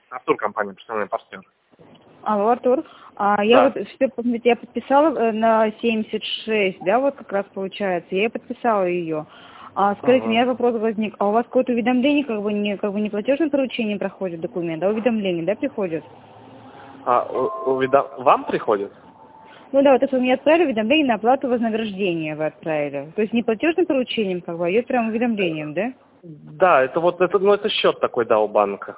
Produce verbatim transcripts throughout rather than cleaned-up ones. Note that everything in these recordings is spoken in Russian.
Артур, компания «Персональный партнер». Алло, Артур. А, я Да. вот, что, посмотрите, я подписала э, на семьдесят шесть, да, вот как раз получается. Я подписала ее. А, скажите, у Ага. меня вопрос возник. А у вас какое-то уведомление, как бы не, как бы не платежное поручение проходит документ, а уведомление, да, приходит? А у- уведом- вам приходит? Ну да, вот это вы мне отправили уведомление на оплату вознаграждения, вы отправили. То есть не платежным поручением, как бы, а идет прям уведомлением, да? Да, это вот это, ну, это счет такой, да, у банка.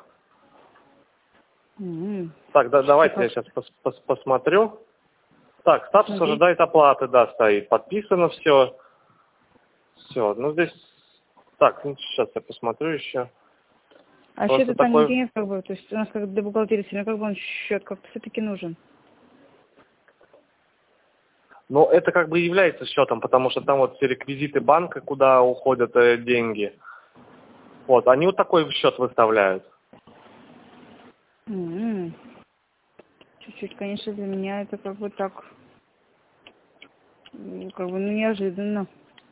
М-м. Так, да, давайте Как- я сейчас пос- пос- посмотрю. Так, статус Смотрите. ожидает оплаты, да, стоит. Подписано все. Все, ну здесь... Так, ну, сейчас я посмотрю еще. А Просто счета там такой... нигде нет, как бы, то есть у нас как до бухгалтерии, все равно как бы он счет как-то все-таки нужен. Ну, это как бы является счетом, потому что там вот все реквизиты банка, куда уходят э, деньги. Вот, они вот такой счет выставляют. М-м. Чуть-чуть, конечно, для меня это как бы так, м, как бы, ну, неожиданно.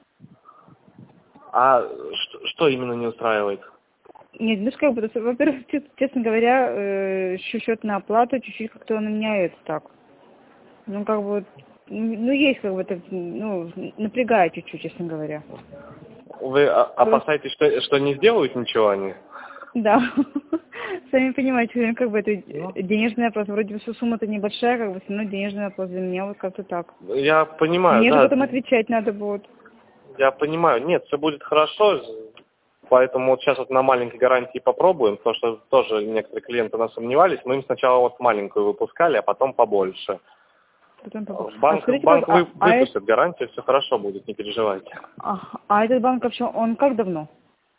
А что, что именно не устраивает? Нет, ну, как бы, то есть, во-первых, честно честно говоря, э, щ- счет на оплату чуть-чуть как-то он у меня это так. Ну, как бы, м, ну, есть как бы, это, ну, напрягает чуть-чуть, честно говоря. Вы а- Просто, опасаетесь, что, что не сделают ничего они? да, сами понимаете, ну, как бы, это Ну, денежный вопрос. Вроде бы сумма-то небольшая, как бы, все равно денежный вопрос для меня вот как-то так. я понимаю, Мне же да, потом отвечать надо будет. я понимаю. Нет, все будет хорошо, поэтому вот сейчас вот на маленькой гарантии попробуем, потому что тоже некоторые клиенты нас сомневались. Мы им сначала вот маленькую выпускали, а потом побольше. Потом попробую. А Банк, скажите, банк как, вы, а, а, э- выпустит гарантию, все хорошо будет, не переживайте. а, а этот банк вообще, он как давно?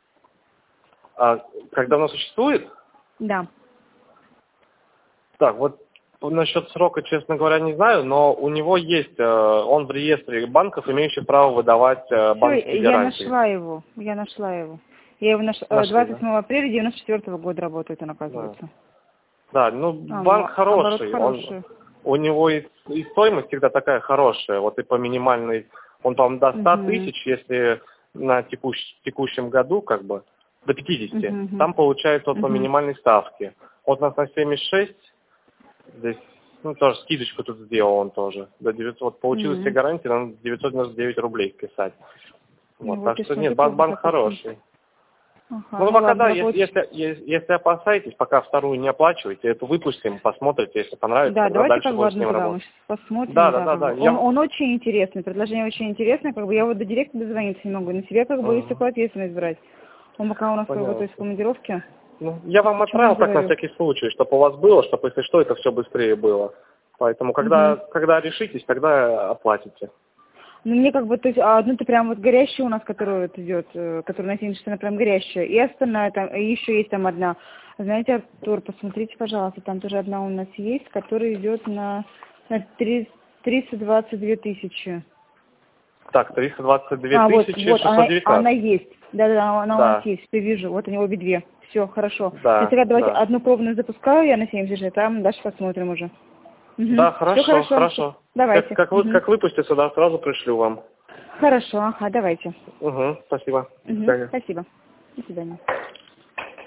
А как давно существует? Да. Так, вот насчет срока, честно говоря, не знаю, но у него есть, э, он в реестре банков, имеющих право выдавать э, Все, банковские я гарантии. нашла его, я нашла его. Я его нашла, Нашли, двадцать да? седьмого апреля девяносто четвёртого года работает он, Да. оказывается. Да, ну А, банк ну, оборот хороший, он, хороший. у него и, и стоимость всегда такая хорошая, вот и по минимальной, он, по-моему, до ста Угу. тысяч, если на текущ, текущем году, как бы, до пятидесяти, Угу. там получается вот по Угу. минимальной ставке. Вот у нас на семьдесят шесть, здесь, ну, тоже скидочку тут сделал он тоже, до девятисот, вот получилось все Угу. гарантии, нам девятьсот девяносто девять рублей писать. Ну Вот, вот, так я что нет, смотрю, банк, как бы банк так очень. хороший. Ага, Ну, ну пока ладно, да, тогда если, получится. если, если, если опасаетесь, пока вторую не оплачиваете, эту выпустим, посмотрите, если понравится, Да, тогда давайте дальше как бы будем с одну ним тогда мы работать. сейчас посмотрим, Да, да, да, да, как да. бы. Он, Я... он очень интересный, предложение очень интересное, как бы я вот до директа дозвониться не могу, на себя как бы есть Мгм. такую ответственность брать. Он пока у нас как бы, то есть в Понятно. командировке, Ну, я вам почему не отправил так на говорю. всякий случай, чтобы у вас было, чтобы, если что, это все быстрее было. Поэтому, когда, Угу. когда решитесь, тогда оплатите. Ну, мне как бы, то есть, а одну-то прям вот горящая у нас, которая вот идет, э, которая на семьдесят, она прям горящая, и остальная там, и еще есть там одна. Знаете, Артур, посмотрите, пожалуйста, там тоже одна у нас есть, которая идет на, на триста двадцать две тысячи. Так, триста двадцать две А, вот, тысячи вот, шестьсот она, она девятнадцать. есть. Да-да, она у нас Да, есть, все вижу. Вот они обе две. Все, хорошо. То есть да, тогда давайте да. одну пробную запускаю я на семьдесят, а там дальше посмотрим уже. Угу. Да, Все хорошо, хорошо. хорошо. Как, Давайте. как, вы, Угу. как выпустится, да, сразу пришлю вам. Хорошо, ага, давайте. Угу, спасибо. До Угу. свидания. Спасибо. До свидания.